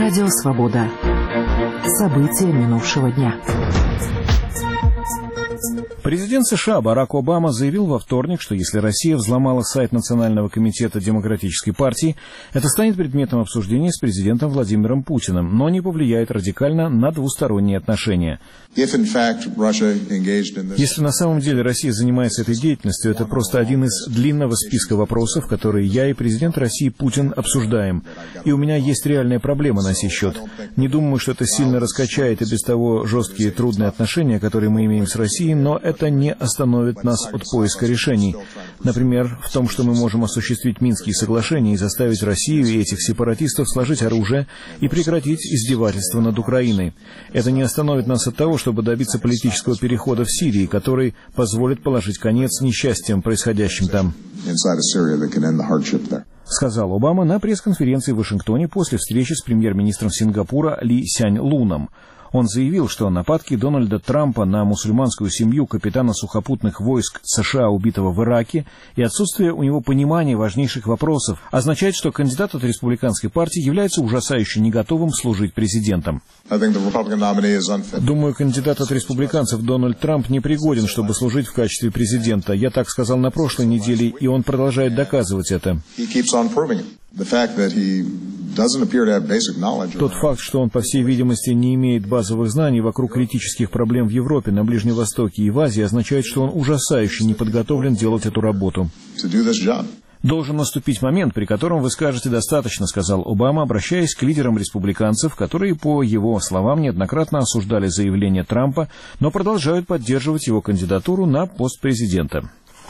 Радио «Свобода». События минувшего дня. Президент США Барак Обама заявил во вторник, что если Россия взломала сайт Национального комитета Демократической партии, это станет предметом обсуждения с президентом Владимиром Путиным, но не повлияет радикально на двусторонние отношения. Если на самом деле Россия занимается этой деятельностью, это просто один из длинного списка вопросов, которые я и президент России Путин обсуждаем. И у меня есть реальная проблема на сей счет. Не думаю, что это сильно раскачает и без того жесткие трудные отношения, которые мы имеем с Россией, но это не остановит нас от поиска решений. Например, в том, что мы можем осуществить Минские соглашения и заставить Россию и этих сепаратистов сложить оружие и прекратить издевательства над Украиной. Это не остановит нас от того, чтобы добиться политического перехода в Сирии, который позволит положить конец несчастьям, происходящим там, сказал Обама на пресс-конференции в Вашингтоне после встречи с премьер-министром Сингапура Ли Сянь Луном. Он заявил, что нападки Дональда Трампа на мусульманскую семью капитана сухопутных войск США, убитого в Ираке, и отсутствие у него понимания важнейших вопросов означает, что кандидат от республиканской партии является ужасающе не готовым служить президентом. Думаю, кандидат от республиканцев Дональд Трамп непригоден, чтобы служить в качестве президента. Я так сказал на прошлой неделе, и он продолжает доказывать это. Тот факт, что он, по всей видимости, не имеет базовых знаний вокруг критических проблем в Европе, на Ближнем Востоке и в Азии, означает, что он ужасающе не подготовлен делать эту работу. «Должен наступить момент, при котором вы скажете «достаточно», — сказал Обама, обращаясь к лидерам республиканцев, которые, по его словам, неоднократно осуждали заявление Трампа, но продолжают поддерживать его кандидатуру на пост президента.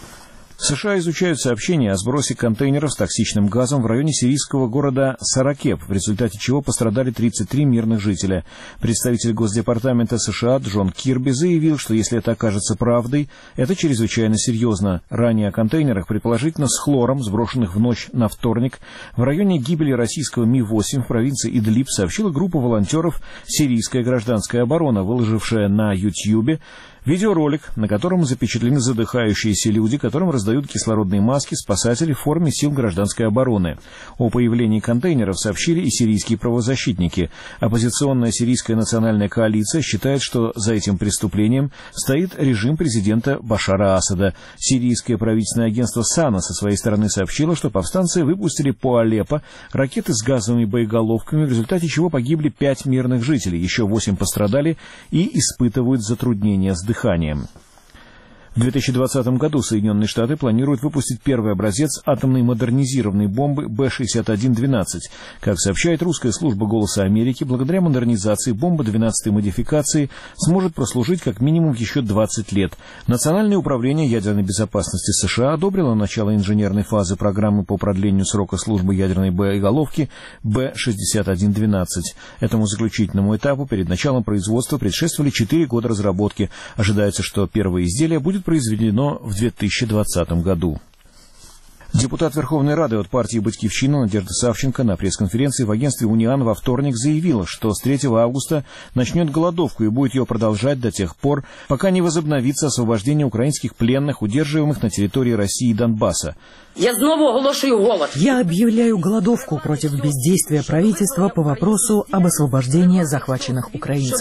США изучают сообщения о сбросе контейнеров с токсичным газом в районе сирийского города Саракеб, в результате чего пострадали 33 мирных жителя. Представитель Госдепартамента США Джон Кирби заявил, что если это окажется правдой, это чрезвычайно серьезно. Ранее о контейнерах, предположительно с хлором, сброшенных в ночь на вторник, в районе гибели российского Ми-8 в провинции Идлиб сообщила группа волонтеров «Сирийская гражданская оборона», выложившая на Ютьюбе видеоролик, на котором запечатлены задыхающиеся люди, которым раздают кислородные маски спасатели в форме сил гражданской обороны. О появлении контейнеров сообщили и сирийские правозащитники. Оппозиционная сирийская национальная коалиция считает, что за этим преступлением стоит режим президента Башара Асада. Сирийское правительственное агентство САНА со своей стороны сообщило, что повстанцы выпустили по Алеппо ракеты с газовыми боеголовками, в результате чего погибли 5 мирных жителей, еще 8 пострадали и испытывают затруднения с дыханием. В 2020 году Соединенные Штаты планируют выпустить первый образец атомной модернизированной бомбы Б-61-12. Как сообщает русская служба «Голоса Америки», благодаря модернизации бомба 12-й модификации сможет прослужить как минимум еще 20 лет. Национальное управление ядерной безопасности США одобрило начало инженерной фазы программы по продлению срока службы ядерной боеголовки Б-61-12. Этому заключительному этапу перед началом производства предшествовали 4 года разработки. Ожидается, что первое изделие будет произведено в 2020 году. Депутат Верховной Рады от партии «Батькивщина» Надежда Савченко на пресс-конференции в агентстве «Униан» во вторник заявила, что с 3 августа начнет голодовку и будет ее продолжать до тех пор, пока не возобновится освобождение украинских пленных, удерживаемых на территории России и Донбасса. Я объявляю голодовку против бездействия правительства по вопросу об освобождении захваченных украинцев.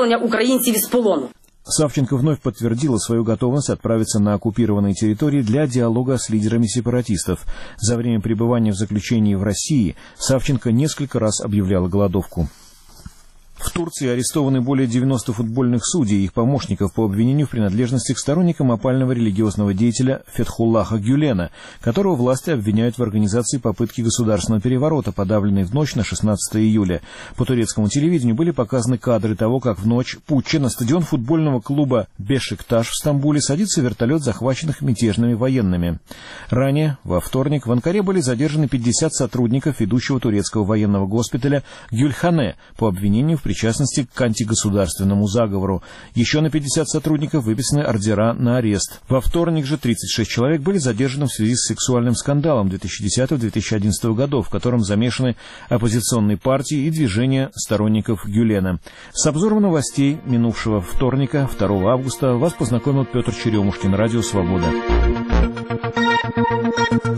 Савченко вновь подтвердила свою готовность отправиться на оккупированные территории для диалога с лидерами сепаратистов. За время пребывания в заключении в России Савченко несколько раз объявляла голодовку. В Турции арестованы более 90 футбольных судей и их помощников по обвинению в принадлежности к сторонникам опального религиозного деятеля Фетхуллаха Гюлена, которого власти обвиняют в организации попытки государственного переворота, подавленной в ночь на 16 июля. По турецкому телевидению были показаны кадры того, как в ночь путча на стадион футбольного клуба Бешикташ в Стамбуле садится вертолет захваченных мятежными военными. Ранее, во вторник, в Анкаре были задержаны 50 сотрудников ведущего турецкого военного госпиталя Гюльхане по обвинению в причастности к антигосударственному заговору. Еще на 50 сотрудников выписаны ордера на арест. Во вторник же 36 человек были задержаны в связи с сексуальным скандалом 2010-2011 годов, в котором замешаны оппозиционные партии и движения сторонников Гюлена. С обзором новостей минувшего вторника, 2 августа, вас познакомил Петр Черемушкин, Радио «Свобода».